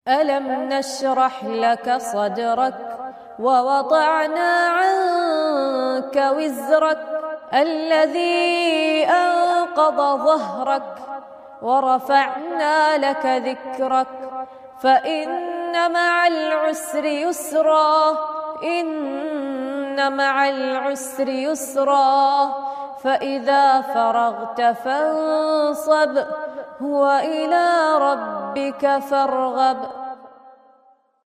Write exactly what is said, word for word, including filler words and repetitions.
ألم نشرح لك صدرك ووضعنا عنك وزرك الذي أنقض ظهرك ورفعنا لك ذكرك فإن مع العسر يسرا إن مع العسر يسرا فإذا فرغت فانصب وإلى ربك فارغب.